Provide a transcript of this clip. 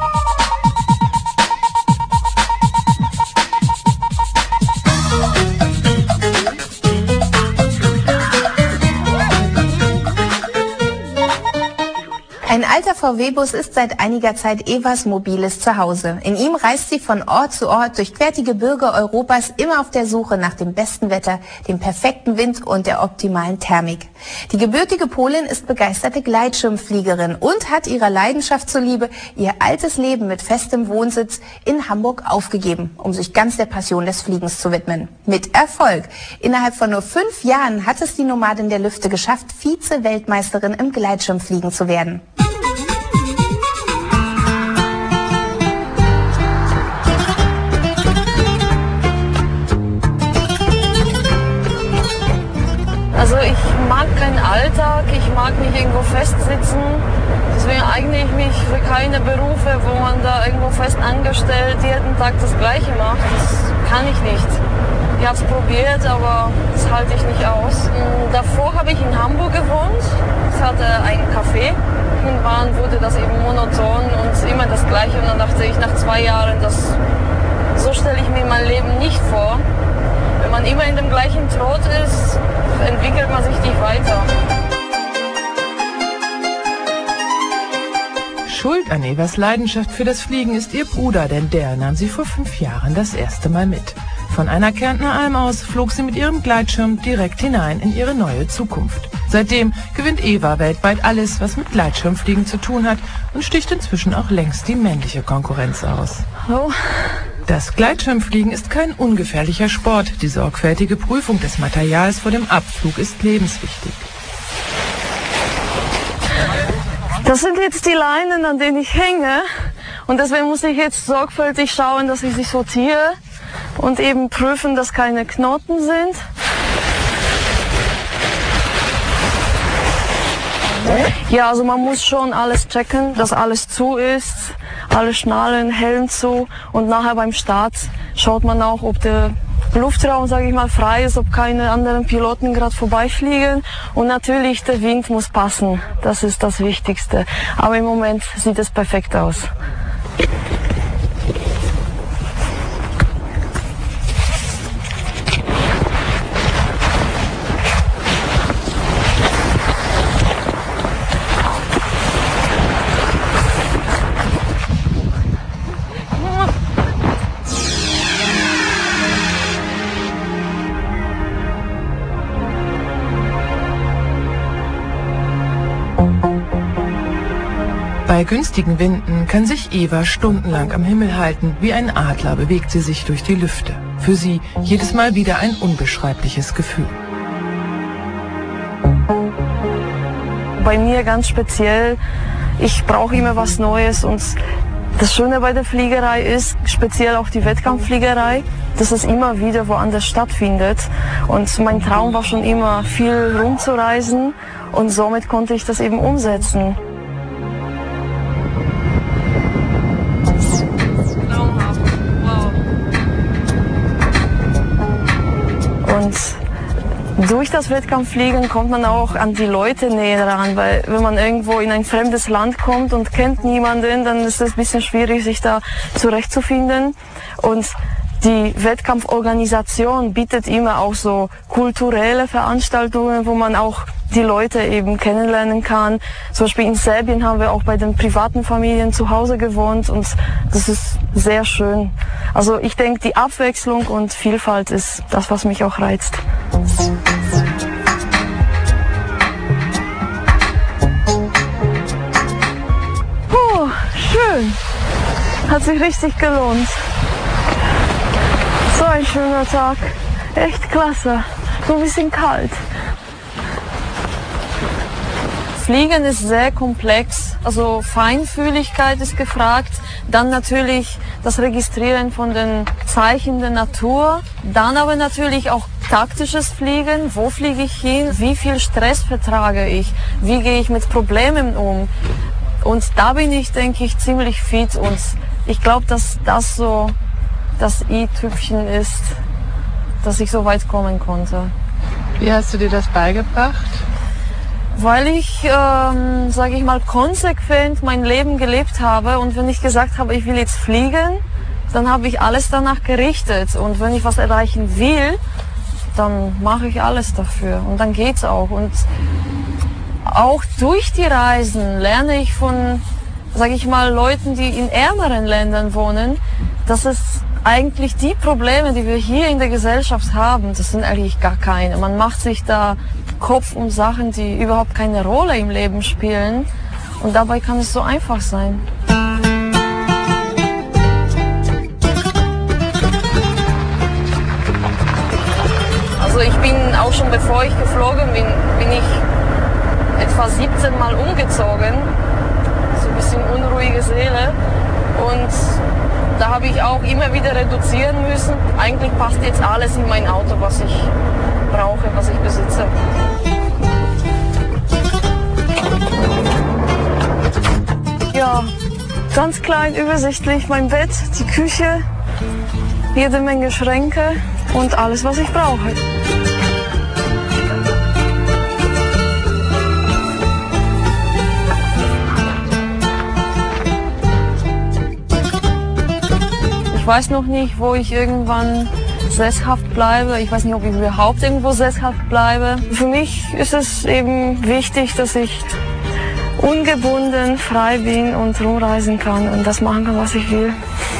Ein alter VW-Bus ist seit einiger Zeit Evas mobiles Zuhause. In ihm reist sie von Ort zu Ort, durchquert die Gebirge Europas, immer auf der Suche nach dem besten Wetter, dem perfekten Wind und der optimalen Thermik. Die gebürtige Polin ist begeisterte Gleitschirmfliegerin und hat ihrer Leidenschaft zuliebe ihr altes Leben mit festem Wohnsitz in Hamburg aufgegeben, um sich ganz der Passion des Fliegens zu widmen. Mit Erfolg. Innerhalb von nur 5 Jahren hat es die Nomadin der Lüfte geschafft, Vize-Weltmeisterin im Gleitschirmfliegen zu werden. Also ich mag keinen Alltag, ich mag nicht irgendwo festsitzen. Deswegen eigne ich mich für keine Berufe, wo man da irgendwo fest angestellt jeden Tag das Gleiche macht. Das kann ich nicht. Ich habe es probiert, aber das halte ich nicht aus. Davor habe ich in Hamburg gewohnt. Ich hatte einen Café. Irgendwann wurde das eben monoton und immer das Gleiche. Und dann dachte ich nach 2 Jahren, so stelle ich mir mein Leben nicht vor. Wenn man immer in dem gleichen Trott ist, entwickelt man sich nicht weiter. Schuld an Evas Leidenschaft für das Fliegen ist ihr Bruder, denn der nahm sie vor 5 Jahren das erste Mal mit. Von einer Kärntner Alm aus flog sie mit ihrem Gleitschirm direkt hinein in ihre neue Zukunft. Seitdem gewinnt Eva weltweit alles, was mit Gleitschirmfliegen zu tun hat und sticht inzwischen auch längst die männliche Konkurrenz aus. Oh. Das Gleitschirmfliegen ist kein ungefährlicher Sport. Die sorgfältige Prüfung des Materials vor dem Abflug ist lebenswichtig. Das sind jetzt die Leinen, an denen ich hänge. Und deswegen muss ich jetzt sorgfältig schauen, dass ich sie sortiere und eben prüfen, dass keine Knoten sind. Ja, also man muss schon alles checken, dass alles zu ist, alle Schnallen, Helm zu und nachher beim Start schaut man auch, ob der Luftraum, sage ich mal, frei ist, ob keine anderen Piloten gerade vorbeifliegen und natürlich der Wind muss passen, das ist das Wichtigste. Aber im Moment sieht es perfekt aus. Bei günstigen Winden kann sich Eva stundenlang am Himmel halten. Wie ein Adler bewegt sie sich durch die Lüfte. Für sie jedes Mal wieder ein unbeschreibliches Gefühl. Bei mir ganz speziell, ich brauche immer was Neues und das Schöne bei der Fliegerei ist, speziell auch die Wettkampffliegerei, dass es immer wieder woanders stattfindet. Und mein Traum war schon immer, viel rumzureisen und somit konnte ich das eben umsetzen. Und durch das Wettkampffliegen kommt man auch an die Leute näher ran, weil wenn man irgendwo in ein fremdes Land kommt und kennt niemanden, dann ist es ein bisschen schwierig, sich da zurechtzufinden. Und die Wettkampforganisation bietet immer auch so kulturelle Veranstaltungen, wo man auch die Leute eben kennenlernen kann. Zum Beispiel in Serbien haben wir auch bei den privaten Familien zu Hause gewohnt und das ist sehr schön. Also ich denke, die Abwechslung und Vielfalt ist das, was mich auch reizt. Schön. Hat sich richtig gelohnt. So ein schöner Tag. Echt klasse. So ein bisschen kalt. Fliegen ist sehr komplex, also Feinfühligkeit ist gefragt, dann natürlich das Registrieren von den Zeichen der Natur, dann aber natürlich auch taktisches Fliegen, wo fliege ich hin, wie viel Stress vertrage ich, wie gehe ich mit Problemen um. Und da bin ich, denke ich, ziemlich fit und ich glaube, dass das so das i-Tüpfchen ist, dass ich so weit kommen konnte. Wie hast du dir das beigebracht? Weil ich, sage ich mal, konsequent mein Leben gelebt habe und wenn ich gesagt habe, ich will jetzt fliegen, dann habe ich alles danach gerichtet und wenn ich was erreichen will, dann mache ich alles dafür und dann geht's auch. Und auch durch die Reisen lerne ich von, sage ich mal, Leuten, die in ärmeren Ländern wohnen, dass es eigentlich die Probleme, die wir hier in der Gesellschaft haben, das sind eigentlich gar keine. Man macht sich da Kopf um Sachen, die überhaupt keine Rolle im Leben spielen und dabei kann es so einfach sein. Also ich bin auch schon bevor ich geflogen bin, bin ich etwa 17 Mal umgezogen, so ein bisschen unruhige Seele und da habe ich auch immer wieder reduzieren müssen. Eigentlich passt jetzt alles in mein Auto, was ich brauche, was ich besitze. Ja, ganz klein, übersichtlich, mein Bett, die Küche, jede Menge Schränke und alles, was ich brauche. Ich weiß noch nicht, wo ich irgendwann sesshaft bleibe. Ich weiß nicht, ob ich überhaupt irgendwo sesshaft bleibe. Für mich ist es eben wichtig, dass ich ungebunden, frei bin und rumreisen kann und das machen kann, was ich will.